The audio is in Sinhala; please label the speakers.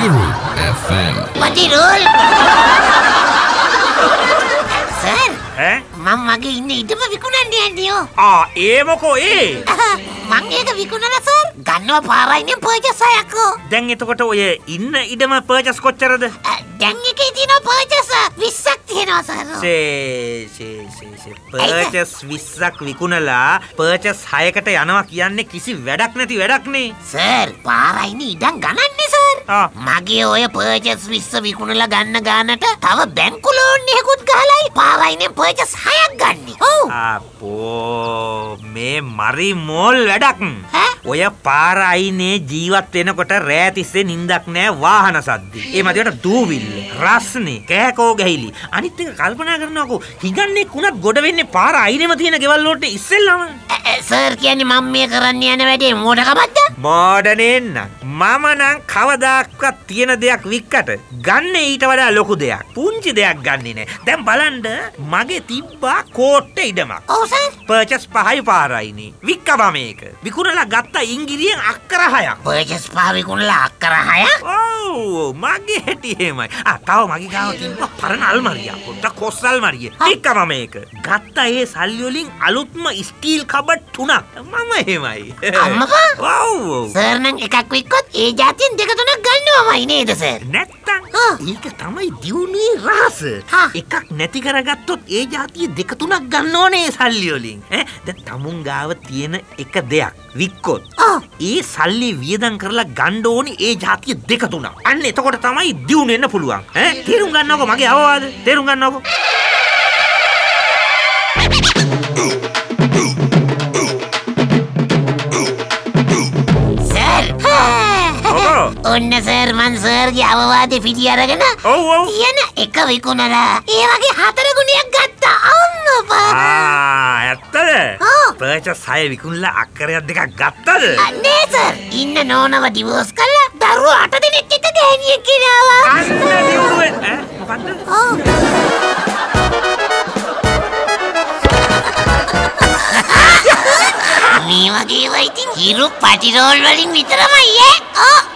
Speaker 1: Matiru FM.
Speaker 2: Matirul. Sir. මම මගේ ඉන්න ඉඩම විකුණන්න යන්නේ.
Speaker 3: ඒ මොකෝ ඒ?
Speaker 2: මං ඒක විකුණලා සර්. ගන්නවා පාරයිනේ පර්චස් 6ක්.
Speaker 3: දැන් එතකොට ඔය ඉන්න ඉඩම පර්චස් කොච්චරද?
Speaker 2: දැන් එකේ තියෙනවා පර්චස් 20ක් තියෙනවා සර්.
Speaker 3: පර්චස් 20ක් විකුණලා පර්චස් 6කට යනවා කියන්නේ කිසි වැඩක් නැති වැඩක් නේ.
Speaker 2: සර් පාරයිනේ ඉඩම් ගණන්නේ සර්. මගේ ඔය පර්චස් 20 විකුණලා ගන්න ගානට තව බැංකු ලෝන් එකකුත් ගහලායි පාරයිනේ පර්චස් 6ක් ගන්නේ. ඔව්.
Speaker 3: අපෝ මේ මරි මෝල් වැඩක්. ඔය පාර අයිනේ ජීවත් වෙනකොට රෑ තිස්සේ නිින්දක් නෑ වාහන සද්ද. ඒ මැදට දූවිල්ල, රස්නේ, කෑකෝ ගහිලි. අනිත් එක කල්පනා කරනකො හිඟන්නේ කුණත් ගොඩ වෙන්නේ පාර අයිනේම තියෙන ගෙවල් වලට ඉස්සෙල්ලාම.
Speaker 2: සර් කියන්නේ මම මේ කරන්න යන වැඩේ මොඩකමක්ද?
Speaker 3: මොඩ නෙන්න. මම නම් කවදාක්වත් තියෙන දෙයක් වික්කට ගන්න ඊට වඩා ලොකු දෙයක්. පුංචි දෙයක් ගන්නෙ නෑ. දැන් බලන්න මගේ තිබ්බා කෝට්ටේ ඉඩමක්.
Speaker 2: ඔව් සර්.
Speaker 3: පර්චස් 5යි පාරයිනේ. වික්කවා මේක. විකුණලා ගත්ත ඉංගිරියෙන් අක්කර 6ක්.
Speaker 2: පර්චස් 5 විකුණලා අක්කර 6ක්?
Speaker 3: ඔව් මගේ හැටි එහෙමයි. තව මගේ ගාව තිබ්බා පරණ අල්මාරියක්. පොඩ්ඩක් කොස් අල්මාරිය. වික්කවා මේක. ගත්ත ඒ සල්ලි වලින් අලුත්ම ස්ටීල් කබඩ් 3ක්. මම එහෙමයි.
Speaker 2: අම්මපා.
Speaker 3: ඔව්.
Speaker 2: සර් නම් එකක් වික්කොත් ඒ જાතියෙන් දෙක තුනක් ගන්නවමයි නේද සර්?
Speaker 3: නැත්තම් ඒක තමයි දියුණුවේ රහස. එකක් නැති කරගත්තොත් ඒ જાතිය දෙක තුනක් ගන්න ඕනේ සල්ලි වලින්. දැන් තමුන් ගාව තියෙන එක දෙයක් වික්කොත් ඒ සල්ලි වියදම් කරලා ගන්න ඕනේ ඒ જાතිය දෙක තුනක්. අන්න එතකොට තමයි දියුණු වෙන්න පුළුවන්. තේරුම් ගන්නකො මගේ අවවාද. තේරුම් ගන්නකො.
Speaker 2: ඔන්න සර් මන් සර්ගේ අවවාදේ පිටි අරගෙන තියෙන එක විකුණලා ඒ වගේ 4 ගුණයක් ගත්තා අම්මපා.
Speaker 3: ඇත්තද? පර්චස් 6 විකුණලා අක්කරයක් දෙකක් ගත්තද?
Speaker 2: අනේ සර් ඉන්න නෝනව ඩිවෝස් කළා දරුවෝ 8 දෙනෙක් එක්ක ගෑණියෙක් කිනාවා.
Speaker 3: අන්න දියුණුවේ මොකද්ද?
Speaker 2: මේ වගේ වයිතින් හිරු පටිරෝල් වලින් විතරමයි ඈ.